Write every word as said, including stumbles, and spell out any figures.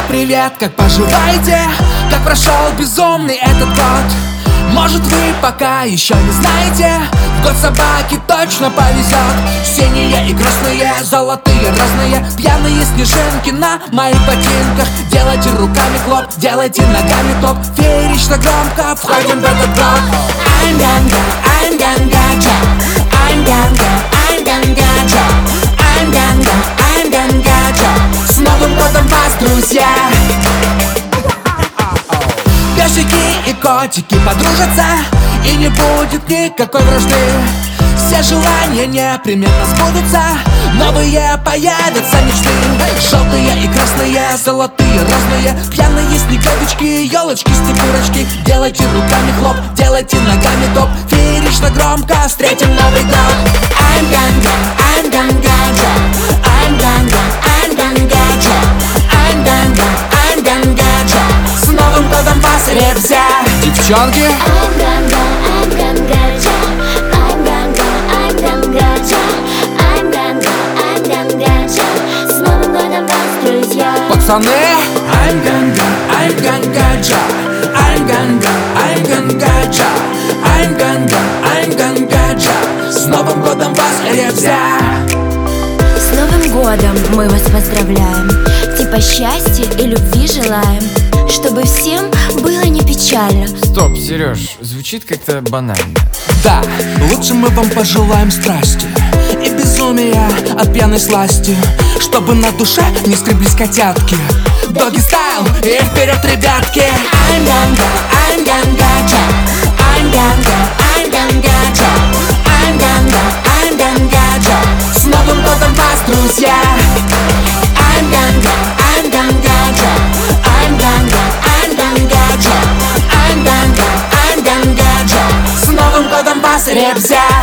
привет, как поживаете? Как прошел безумный этот год? Может, вы пока еще не знаете, в год собаки точно повезет. Синие и красные, золотые разные, пьяные снежинки на моих ботинках. Делайте руками хлоп, делайте ногами топ, феерично громко входим в этот год. I'm ganga, I'm ganga, ja. I'm ganga, I'm ganga, ja. I'm ganga, I'm ganga, ja. С Новым годом вас, друзья! Песики и котики подружатся, и не будет никакой вражды. Все желания непременно сбудутся, новые появятся мечты. Желтые и красные, золотые разные, пьяные снеговички, елочки, снегурочки. Делайте руками хлоп, делайте ногами топ, феерично громко встретим Новый год. I'm ganga, I'm ganga, ja. I'm ganga, I'm ganga, ja. I'm ganga, I'm ganga, ja. С Новым годом вас, ребзя! Девчонки! I'm ganga, I'm ganga, ja. I'm ganga, I'm ganga, ja. I'm ganga, I'm ganga, ja. С Новым годом вас, друзья! Пацаны! I'm ganga, I'm ganga, ja. I'm ganga, I'm ganga, ja. I'm ganga, I'm ganga, ja. С Новым годом вас, ребзя! С Новым годом мы вас поздравляем, типа счастья и любви желаем, чтобы всем было не печально. Стоп, Сереж, звучит как-то банально. Да, лучше мы вам пожелаем страсти и безумия от пьяной сласти, чтобы на душе не скреблись котятки. Доги стайл и вперед, ребятки! I'm ganga, I'm ganga, ja. I'm ganga, I'm ganga, ja. I'm ganga, I'm ganga, ja. С Новым годом вас, друзья! I'm ganga, I'm ganga, ja. I'm ganga, I'm ganga, ja. I'm ganga, I'm ganga, ja. С Новым годом вас, ребзя!